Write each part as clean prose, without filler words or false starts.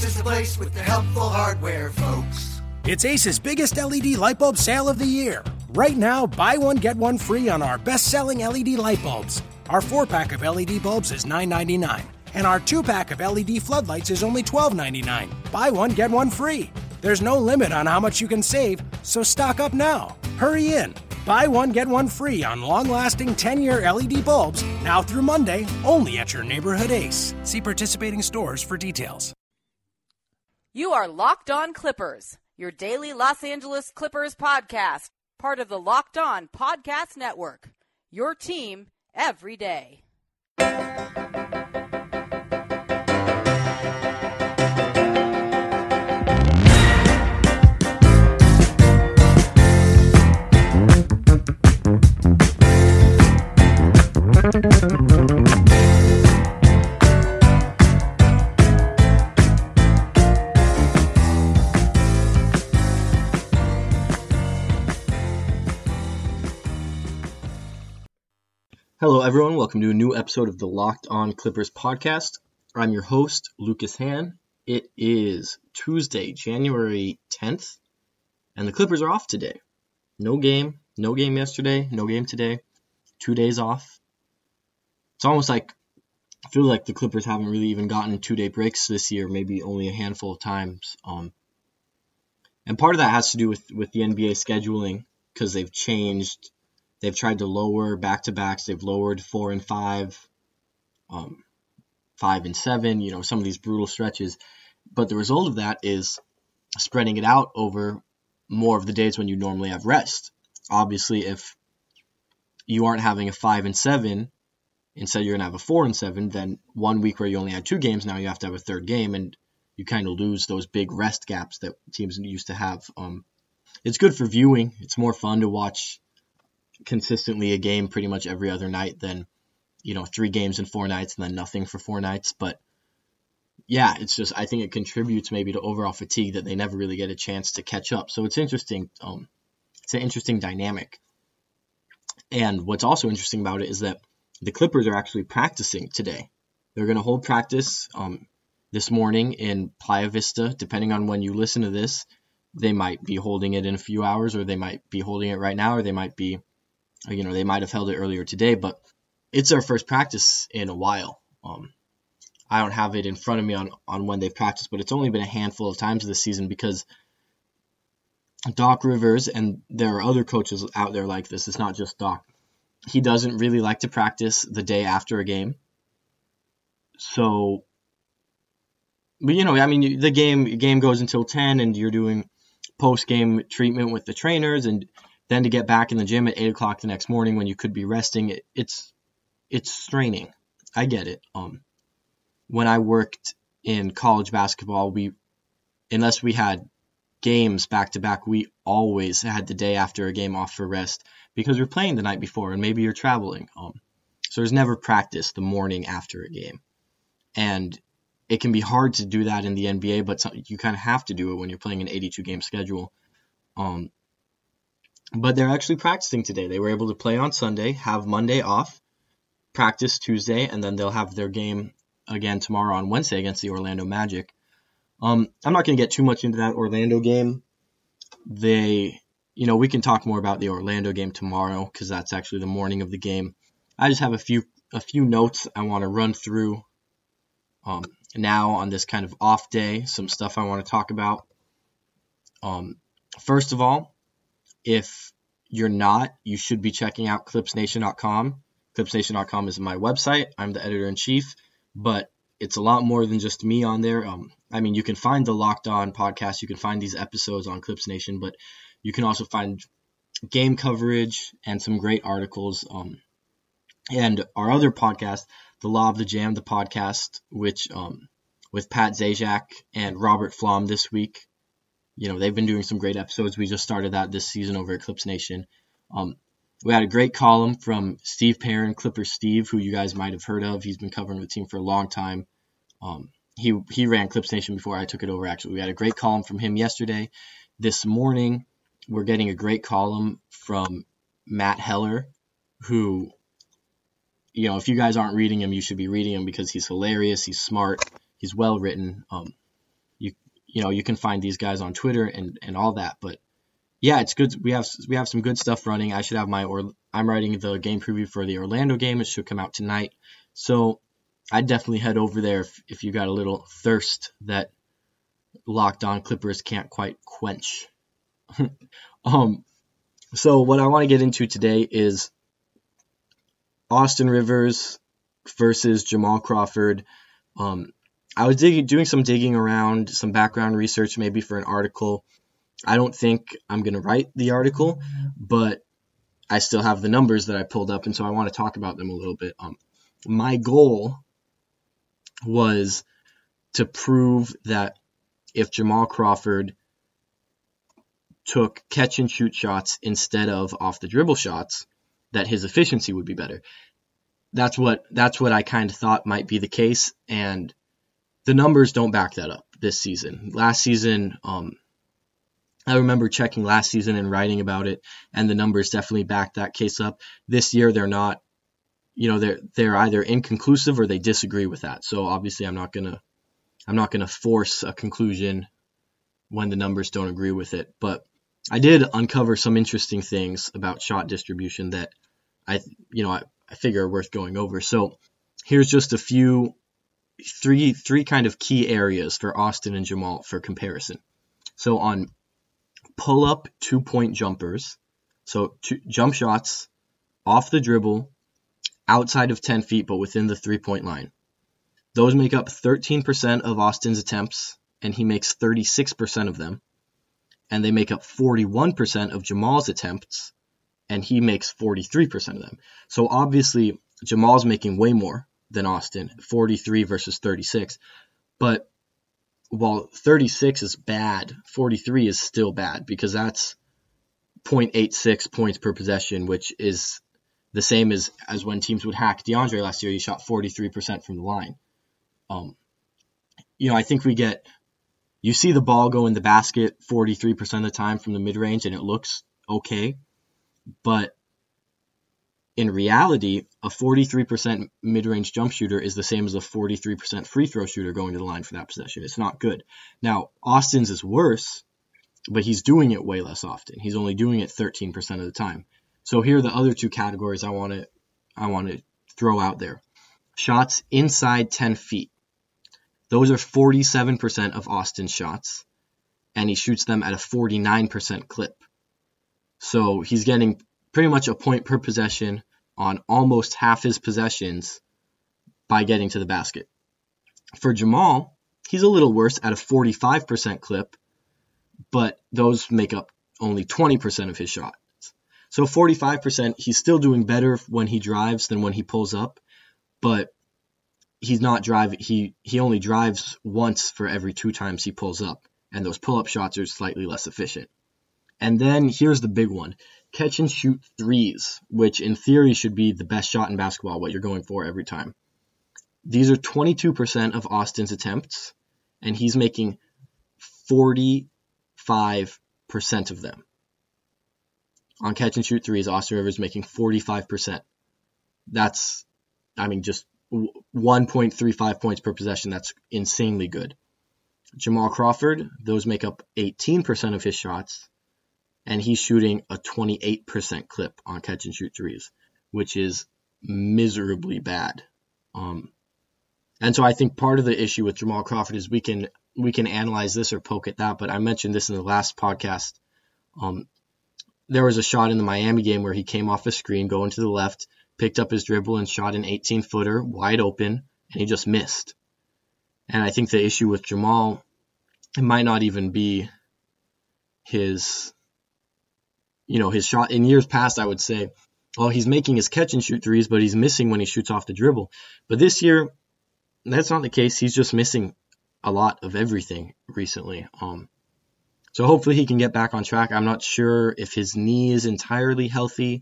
is the place with the helpful hardware, folks. It's Ace's biggest LED light bulb sale of the year. Right now, buy one, get one free on our best-selling LED light bulbs. Our 4-pack of LED bulbs is $9.99, and our 2-pack of LED floodlights is only $12.99. Buy one, get one free. There's no limit on how much you can save, so stock up now. Hurry in. Buy one, get one free on long-lasting 10-year LED bulbs, now through Monday, only at your neighborhood Ace. See participating stores for details. You are Locked On Clippers, your daily Los Angeles Clippers podcast, part of the Locked On Podcast Network. Your team every day. Hello, everyone. Welcome to a new episode of the Locked On Clippers podcast. I'm your host, Lucas Han. It is Tuesday, January 10th, and the Clippers are off today. No game yesterday, no game today, 2 days off. It's almost like, I feel like the Clippers haven't really even gotten 2-day breaks this year, maybe only a handful of times. And part of that has to do with the NBA scheduling, because they've tried to lower back-to-backs. They've lowered 4 and 5, 5 and 7, some of these brutal stretches. But the result of that is spreading it out over more of the days when you normally have rest. Obviously, if you aren't having a 5 and 7, instead you're going to have a 4 and 7, then 1 week where you only had 2 games, now you have to have a third game, and you kind of lose those big rest gaps that teams used to have. It's good for viewing. It's more fun to watch consistently a game pretty much every other night than 3 games in 4 nights and then nothing for 4 nights. But yeah, it's just, I think it contributes maybe to overall fatigue that they never really get a chance to catch up. So it's interesting. It's an interesting dynamic. And what's also interesting about it is that the Clippers are actually practicing today. They're going to hold practice this morning in Playa Vista. Depending on when you listen to this, they might be holding it in a few hours, or they might be holding it right now, or they might be they might have held it earlier today, but it's their first practice in a while. I don't have it in front of me on when they've practiced, but it's only been a handful of times this season because Doc Rivers, and there are other coaches out there like this, it's not just Doc, he doesn't really like to practice the day after a game. So, but the game goes until 10 and you're doing post-game treatment with the trainers, and then to get back in the gym at 8 o'clock the next morning when you could be resting, it's straining. I get it. When I worked in college basketball, unless we had games back to back, we always had the day after a game off for rest because you're playing the night before and maybe you're traveling. So there's never practice the morning after a game. And it can be hard to do that in the NBA, but you kind of have to do it when you're playing an 82-game schedule. But they're actually practicing today. They were able to play on Sunday, have Monday off, practice Tuesday, and then they'll have their game again tomorrow on Wednesday against the Orlando Magic. I'm not going to get too much into that Orlando game. We can talk more about the Orlando game tomorrow because that's actually the morning of the game. I just have a few notes I want to run through now on this kind of off day, some stuff I want to talk about. First of all, if you're not, you should be checking out ClipsNation.com. ClipsNation.com is my website. I'm the editor-in-chief, but it's a lot more than just me on there. You can find the Locked On podcast. You can find these episodes on Clips Nation, but you can also find game coverage and some great articles. And our other podcast, The Law of the Jam, the podcast, which with Pat Zajac and Robert Flom this week. They've been doing some great episodes. We just started that this season over at Clips Nation. We had a great column from Steve Perrin, Clipper Steve, who you guys might have heard of. He's been covering the team for a long time. He ran Clips Nation before I took it over, actually. We had a great column from him yesterday. This morning, we're getting a great column from Matt Heller, who, if you guys aren't reading him, you should be reading him because he's hilarious, he's smart, he's well-written. you can find these guys on Twitter and all that. But yeah, it's good. We have some good stuff running. I should have I'm writing the game preview for the Orlando game. It should come out tonight. So I'd definitely head over there if you got a little thirst that Locked On Clippers can't quite quench. So what I want to get into today is Austin Rivers versus Jamal Crawford. I was doing some digging around, some background research maybe for an article. I don't think I'm going to write the article, but I still have the numbers that I pulled up, and so I want to talk about them a little bit. My goal was to prove that if Jamal Crawford took catch and shoot shots instead of off the dribble shots, that his efficiency would be better. That's what I kind of thought might be the case, and the numbers don't back that up this season. Last season, I remember checking last season and writing about it, and the numbers definitely back that case up. This year, they're not. They're either inconclusive or they disagree with that. So obviously, I'm not gonna force a conclusion when the numbers don't agree with it. But I did uncover some interesting things about shot distribution that I figure are worth going over. So here's just three kind of key areas for Austin and Jamal for comparison. So on pull-up 2-point jumpers, so jump shots off the dribble, outside of 10 feet but within the 3-point line. Those make up 13% of Austin's attempts, and he makes 36% of them. And they make up 41% of Jamal's attempts, and he makes 43% of them. So obviously, Jamal's making way more than Austin, 43 versus 36. But while 36 is bad, 43 is still bad because that's 0.86 points per possession, which is the same as when teams would hack DeAndre last year. He shot 43% from the line. I think you see the ball go in the basket 43% of the time from the mid-range, and it looks okay. But in reality, a 43% mid-range jump shooter is the same as a 43% free throw shooter going to the line for that possession. It's not good. Now, Austin's is worse, but he's doing it way less often. He's only doing it 13% of the time. So here are the other two categories I want to throw out there. Shots inside 10 feet. Those are 47% of Austin's shots, and he shoots them at a 49% clip. So he's getting pretty much a point per possession on almost half his possessions by getting to the basket. For Jamal, he's a little worse at a 45% clip, but those make up only 20% of his shots. So 45%, he's still doing better when he drives than when he pulls up, but he's not driving. He only drives once for every 2 times he pulls up, and those pull-up shots are slightly less efficient. And then here's the big one. Catch and shoot threes, which in theory should be the best shot in basketball, what you're going for every time. These are 22% of Austin's attempts, and he's making 45% of them. On catch and shoot threes, Austin Rivers making 45%. That's, just 1.35 points per possession. That's insanely good. Jamal Crawford, those make up 18% of his shots, and he's shooting a 28% clip on catch and shoot threes, which is miserably bad. And so I think part of the issue with Jamal Crawford is we can analyze this or poke at that, but I mentioned this in the last podcast. There was a shot in the Miami game where he came off a screen, going to the left, picked up his dribble and shot an 18-footer wide open, and he just missed. And I think the issue with Jamal, it might not even be his shot. In years past, I would say, well, he's making his catch and shoot threes, but he's missing when he shoots off the dribble. But this year, that's not the case. He's just missing a lot of everything recently. So hopefully he can get back on track. I'm not sure if his knee is entirely healthy.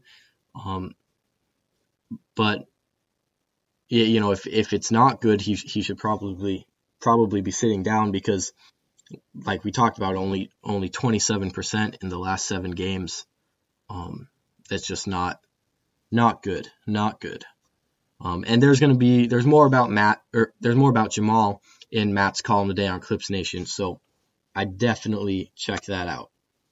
But if it's not good, he should probably be sitting down because, like we talked about, only 27% in the last 7 games. That's just not good. And there's more about Jamal in Matt's column today on Clips Nation. So I definitely check that out.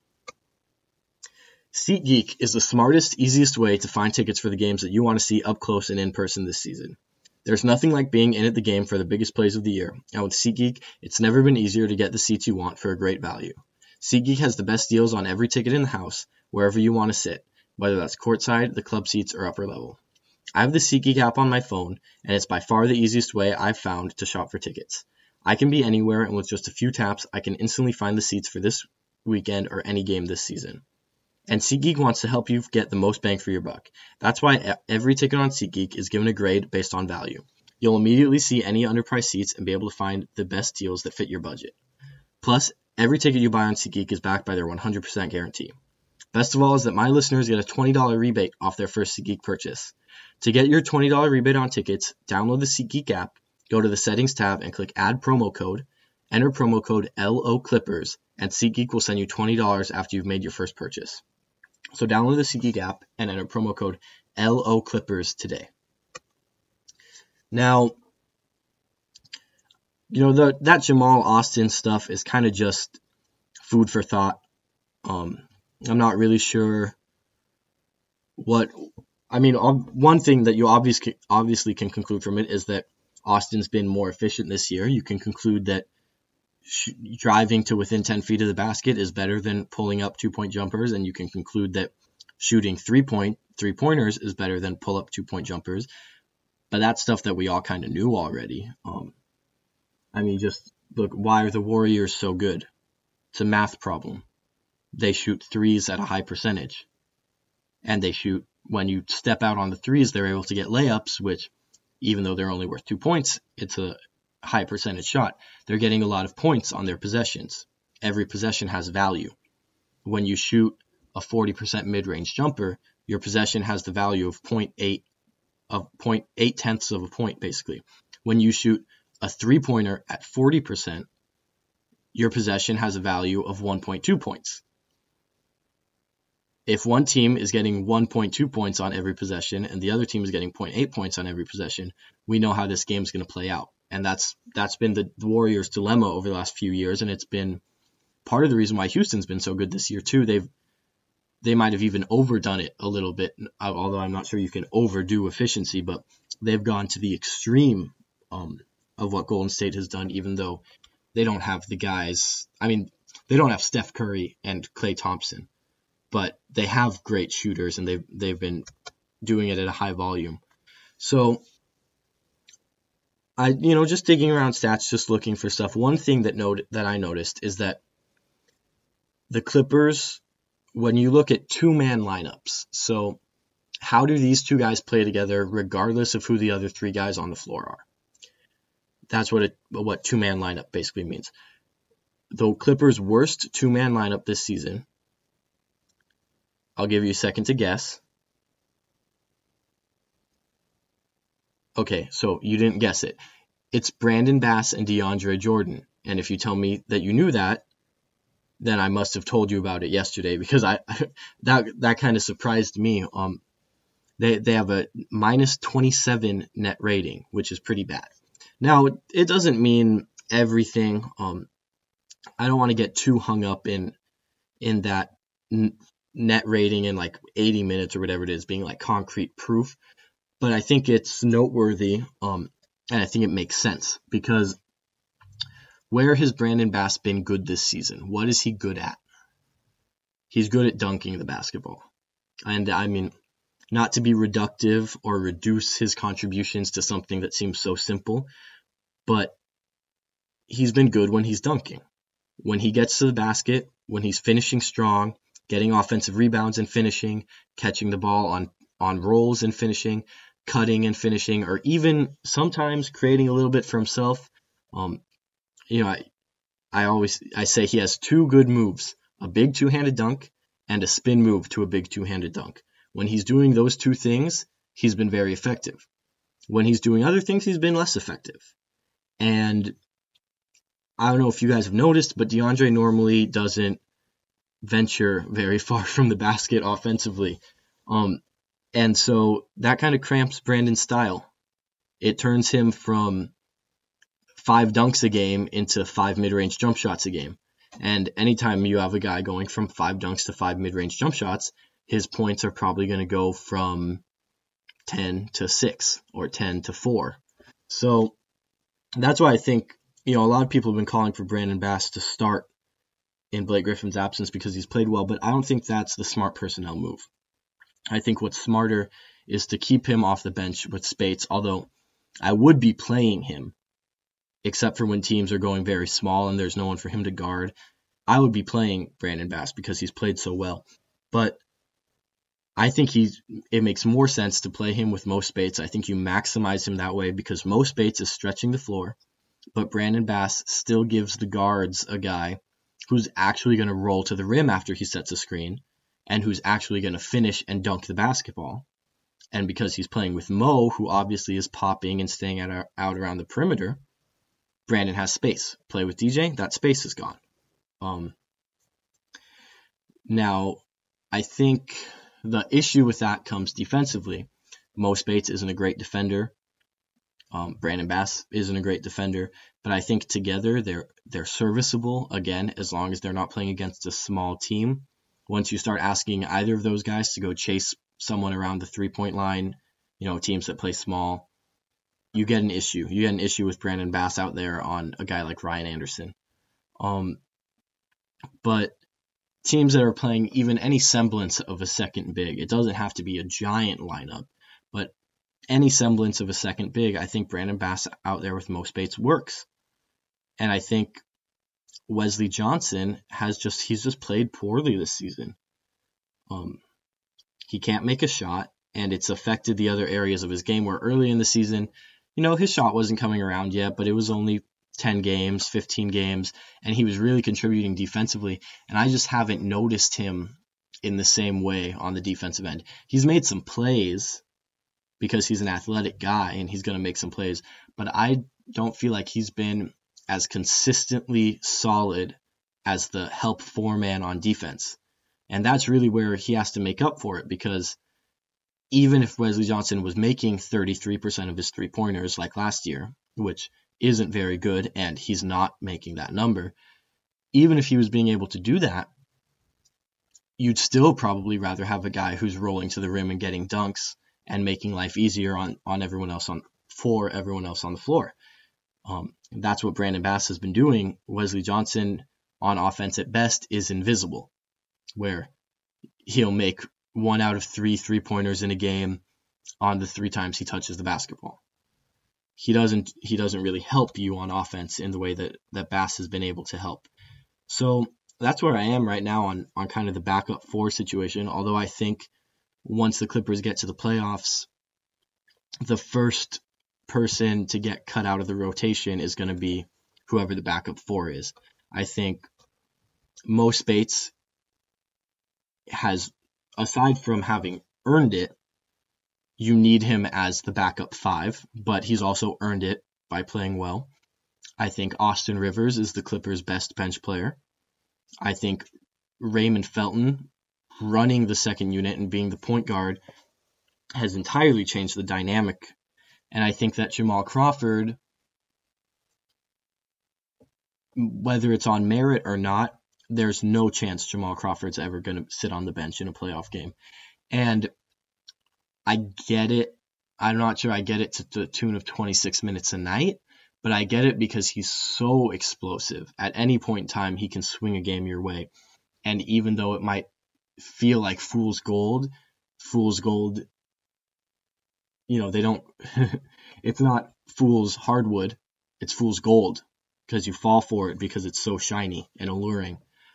SeatGeek is the smartest, easiest way to find tickets for the games that you want to see up close and in person this season. There's nothing like being in at the game for the biggest plays of the year, and with SeatGeek, it's never been easier to get the seats you want for a great value. SeatGeek has the best deals on every ticket in the house, wherever you want to sit, whether that's courtside, the club seats, or upper level. I have the SeatGeek app on my phone, and it's by far the easiest way I've found to shop for tickets. I can be anywhere, and with just a few taps, I can instantly find the seats for this weekend or any game this season. And SeatGeek wants to help you get the most bang for your buck. That's why every ticket on SeatGeek is given a grade based on value. You'll immediately see any underpriced seats and be able to find the best deals that fit your budget. Plus, every ticket you buy on SeatGeek is backed by their 100% guarantee. Best of all is that my listeners get a $20 rebate off their first SeatGeek purchase. To get your $20 rebate on tickets, download the SeatGeek app, go to the Settings tab and click Add Promo Code, enter promo code LOClippers, and SeatGeek will send you $20 after you've made your first purchase. So download the SeatGeek app and enter promo code LOClippers today. Now, that Jamal Austin stuff is kind of just food for thought. I'm not really sure one thing that you obviously can conclude from it is that Austin's been more efficient this year. You can conclude that driving to within 10 feet of the basket is better than pulling up 2-point jumpers, and you can conclude that shooting three-pointers is better than pull-up 2-point jumpers. But that's stuff that we all kind of knew already. Just look, why are the Warriors so good? It's a math problem. They shoot threes at a high percentage. And when you step out on the threes, they're able to get layups, which, even though they're only worth 2 points, it's a high percentage shot. They're getting a lot of points on their possessions. Every possession has value. When you shoot a 40% mid-range jumper, your possession has the value of 0.8 tenths of a point, basically. When you shoot a three-pointer at 40%, your possession has a value of 1.2 points. If one team is getting 1.2 points on every possession and the other team is getting 0.8 points on every possession, we know how this game is going to play out. And that's been the Warriors' dilemma over the last few years, and it's been part of the reason why Houston's been so good this year too. They might have even overdone it a little bit, although I'm not sure you can overdo efficiency, but they've gone to the extreme of what Golden State has done, even though they don't have the guys. They don't have Steph Curry and Klay Thompson, but they have great shooters, and they've been doing it at a high volume. So just digging around stats, just looking for stuff. One thing that I noticed is that the Clippers, when you look at two-man lineups, so how do these two guys play together regardless of who the other three guys on the floor are? That's what two-man lineup basically means. The Clippers' worst two-man lineup this season, I'll give you a second to guess. Okay, so you didn't guess it. It's Brandon Bass and DeAndre Jordan. And if you tell me that you knew that, then I must have told you about it yesterday, because that kind of surprised me. They have a minus 27 net rating, which is pretty bad. Now, it doesn't mean everything. I don't want to get too hung up in that net rating in like 80 minutes or whatever it is being like concrete proof. But I think it's noteworthy, and I think it makes sense, because where has Brandon Bass been good this season? What is he good at? He's good at dunking the basketball. And not to be reductive or reduce his contributions to something that seems so simple, but he's been good when he's dunking. When he gets to the basket, when he's finishing strong, getting offensive rebounds and finishing, catching the ball on rolls and finishing, cutting and finishing, or even sometimes creating a little bit for himself. I say he has two good moves, a big two-handed dunk and a spin move to a big two-handed dunk. When he's doing those two things, he's been very effective. When he's doing other things, he's been less effective. And I don't know if you guys have noticed, but DeAndre normally doesn't venture very far from the basket offensively. And so that kind of cramps Brandon's style. It turns him from 5 dunks a game into 5 mid-range jump shots a game. And anytime you have a guy going from 5 dunks to 5 mid-range jump shots, his points are probably going to go from 10 to 6 or 10 to 4. So that's why I think, a lot of people have been calling for Brandon Bass to start in Blake Griffin's absence because he's played well, but I don't think that's the smart personnel move. I think what's smarter is to keep him off the bench with Speights, although I would be playing him, except for when teams are going very small and there's no one for him to guard. I would be playing Brandon Bass because he's played so well. But I think it makes more sense to play him with Mo Speights. I think you maximize him that way because Mo Speights is stretching the floor, but Brandon Bass still gives the guards a guy who's actually going to roll to the rim after he sets a screen and who's actually going to finish and dunk the basketball. And because he's playing with Mo, who obviously is popping and staying out around the perimeter, Brandon has space. Play with DJ, that space is gone. Now, I think the issue with that comes defensively. Mo Speights isn't a great defender. Brandon Bass isn't a great defender, but I think together they're serviceable, again, as long as they're not playing against a small team. Once you start asking either of those guys to go chase someone around the three-point line, teams that play small, you get an issue. You get an issue with Brandon Bass out there on a guy like Ryan Anderson. But teams that are playing even any semblance of a second big, it doesn't have to be a giant lineup, but any semblance of a second big, I think Brandon Bass out there with Mo Speights works. And I think Wesley Johnson he's just played poorly this season. He can't make a shot, and it's affected the other areas of his game where early in the season, his shot wasn't coming around yet, but it was only 10 games, 15 games, and he was really contributing defensively, and I just haven't noticed him in the same way on the defensive end. He's made some plays because he's an athletic guy, and he's going to make some plays, but I don't feel like he's been as consistently solid as the help four-man on defense. And that's really where he has to make up for it, because even if Wesley Johnson was making 33% of his three-pointers like last year, which isn't very good, and he's not making that number, even if he was being able to do that, you'd still probably rather have a guy who's rolling to the rim and getting dunks and making life easier on everyone else for everyone else on the floor. That's what Brandon Bass has been doing. Wesley Johnson on offense at best is invisible, where he'll make 1 out of 3 3-pointers in a game on the 3 times he touches the basketball. He doesn't really help you on offense in the way that Bass has been able to help. So that's where I am right now on kind of the backup 4 situation, although I think once the Clippers get to the playoffs, the first person to get cut out of the rotation is going to be whoever the backup 4 is. I think Mo Speights has, aside from having earned it, you need him as the backup 5, but he's also earned it by playing well. I think Austin Rivers is the Clippers' best bench player. I think Raymond Felton running the second unit and being the point guard has entirely changed the dynamic. And I think that Jamal Crawford, whether it's on merit or not, there's no chance Jamal Crawford's ever going to sit on the bench in a playoff game. And I get it. I'm not sure I get it to the tune of 26 minutes a night, but I get it because he's so explosive. At any point in time, he can swing a game your way. And even though it might feel like fool's gold, they don't, it's not fool's hardwood, it's fool's gold, because you fall for it because it's so shiny and alluring.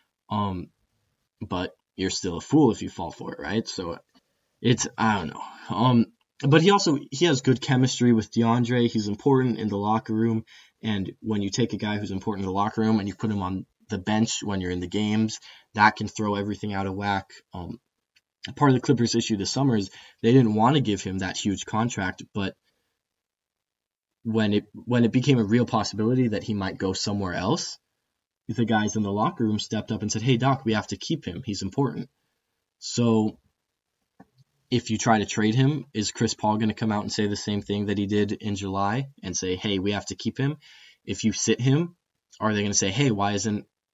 But you're still a fool if you fall for it, right? So I don't know. But he has good chemistry with DeAndre. He's important in the locker room. And when you take a guy who's important in the locker room and you put him on the bench when you're in the games, that can throw everything out of whack. Part of the Clippers' issue this summer is they didn't want to give him that huge contract, but when it became a real possibility that he might go somewhere else, the guys in the locker room stepped up and said, "Hey, Doc, we have to keep him. He's important." So if you try to trade him, is Chris Paul going to come out and say the same thing that he did in July and say, "Hey, we have to keep him"? If you sit him, are they going to say, "Hey, why isn't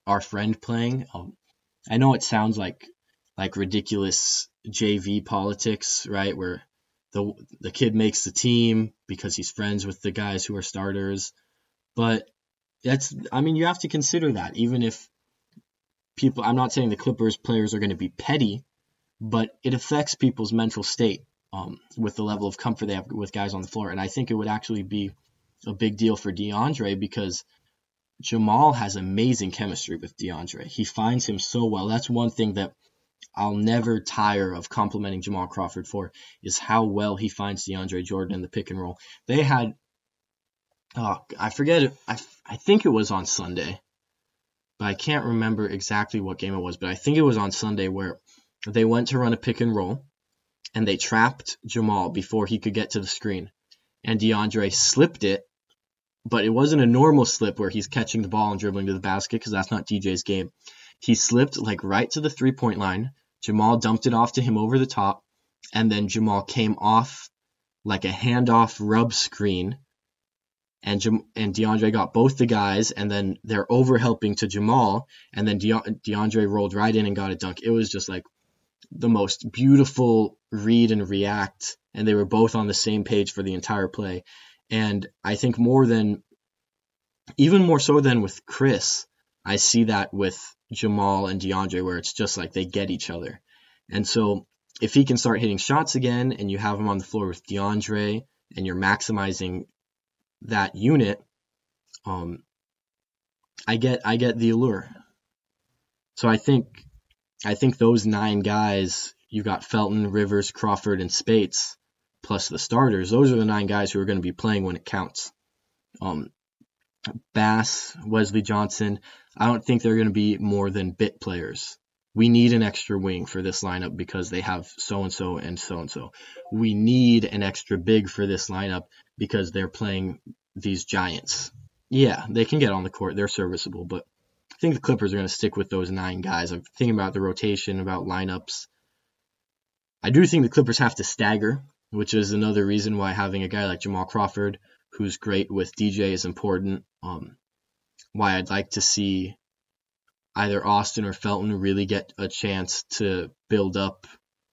our friend playing. I know it sounds like ridiculous JV politics, right? Where the kid makes the team because he's friends with the guys who are starters. But you have to consider that, even if people, I'm not saying the Clippers players are going to be petty, but it affects people's mental state with the level of comfort they have with guys on the floor. And I think it would actually be a big deal for DeAndre because Jamal has amazing chemistry with DeAndre. He finds him so well. That's one thing that I'll never tire of complimenting Jamal Crawford for, is how well he finds DeAndre Jordan in the pick and roll. They had, I forget it. I think it was on Sunday, but I can't remember exactly what game it was. But I think it was on Sunday where they went to run a pick and roll, and they trapped Jamal before he could get to the screen. And DeAndre slipped it, but it wasn't a normal slip where he's catching the ball and dribbling to the basket, because that's not DJ's game. He slipped like right to the 3-point line. Jamal dumped it off to him over the top, and then Jamal came off like a handoff rub screen, and DeAndre got both the guys, and then they're over-helping to Jamal, and then DeAndre rolled right in and got a dunk. It was just like the most beautiful read and react, and they were both on the same page for the entire play. And I think even more so than with Chris, I see that with Jamal and DeAndre, where it's just like they get each other. And so if he can start hitting shots again and you have him on the floor with DeAndre and you're maximizing that unit, I get the allure. So I think those 9 guys, you got Felton, Rivers, Crawford, and Spates, plus the starters, those are the 9 guys who are going to be playing when it counts. Bass, Wesley Johnson, I don't think they're going to be more than bit players. We need an extra wing for this lineup because they have so-and-so and so-and-so. We need an extra big for this lineup because they're playing these giants. Yeah, they can get on the court. They're serviceable, but I think the Clippers are going to stick with those 9 guys. I'm thinking about the rotation, about lineups. I do think the Clippers have to stagger, which is another reason why having a guy like Jamal Crawford, who's great with DJ, is important. Why I'd like to see either Austin or Felton really get a chance to build up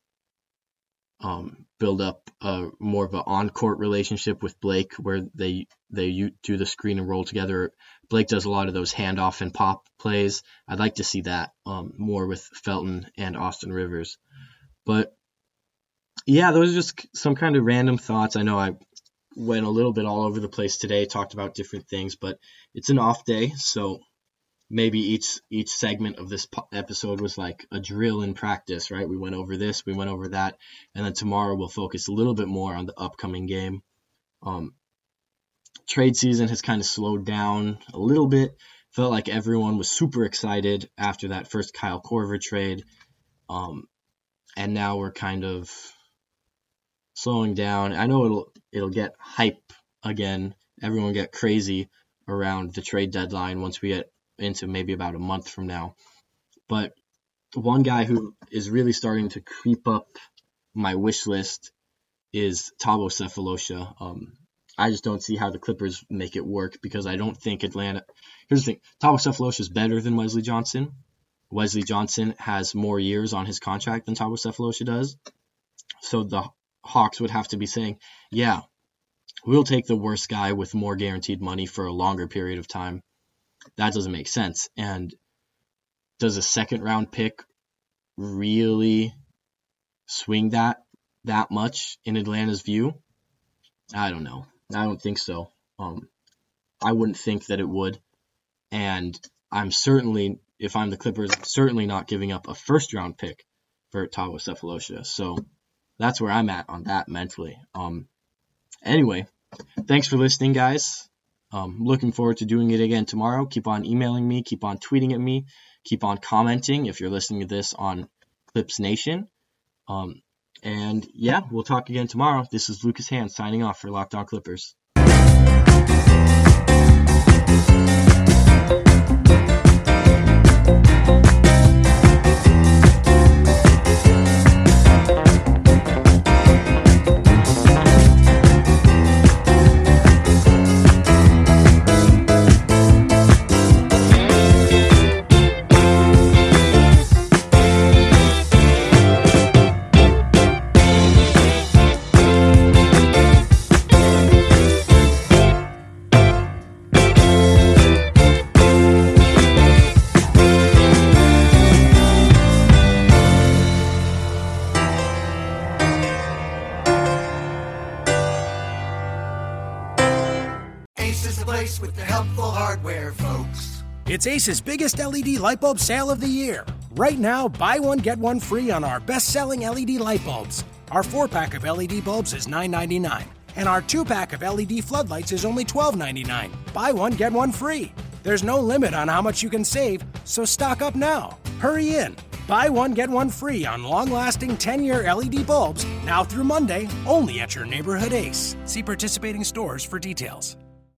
more of an on-court relationship with Blake, where they do the screen and roll together. Blake does a lot of those handoff and pop plays. I'd like to see that more with Felton and Austin Rivers. But yeah, those are just some kind of random thoughts. I know I went a little bit all over the place today, talked about different things, but it's an off day, so maybe each segment of this episode was like a drill in practice, right? We went over this, we went over that, and then tomorrow we'll focus a little bit more on the upcoming game. Trade season has kind of slowed down a little bit. Felt like everyone was super excited after that first Kyle Korver trade, and now we're kind of slowing down. I know it'll get hype again. Everyone get crazy around the trade deadline once we get into maybe about a month from now. But one guy who is really starting to creep up my wish list is Thabo Sefolosha. I just don't see how the Clippers make it work, because I don't think Atlanta... Here's the thing. Thabo Sefolosha is better than Wesley Johnson. Wesley Johnson has more years on his contract than Thabo Sefolosha does. So the Hawks would have to be saying, yeah, we'll take the worst guy with more guaranteed money for a longer period of time. That doesn't make sense. And does a second-round pick really swing that much in Atlanta's view? I don't know. I don't think so. I wouldn't think that it would. And I'm certainly, if I'm the Clippers, certainly not giving up a first-round pick for Thabo Sefolosha. So that's where I'm at on that mentally. Anyway, thanks for listening, guys. Looking forward to doing it again tomorrow. Keep on emailing me. Keep on tweeting at me. Keep on commenting if you're listening to this on Clips Nation. And yeah, we'll talk again tomorrow. This is Lucas Hand signing off for Locked On Clippers. helpful hardware, folks. It's Ace's biggest LED light bulb sale of the year. Right now, buy one, get one free on our best-selling LED light bulbs. Our 4-pack of LED bulbs is $9.99, and our 2-pack of LED floodlights is only $12.99. Buy one, get one free. There's no limit on how much you can save, so stock up now. Hurry in. Buy one, get one free on long-lasting 10-year LED bulbs now through Monday, only at your neighborhood Ace. See participating stores for details.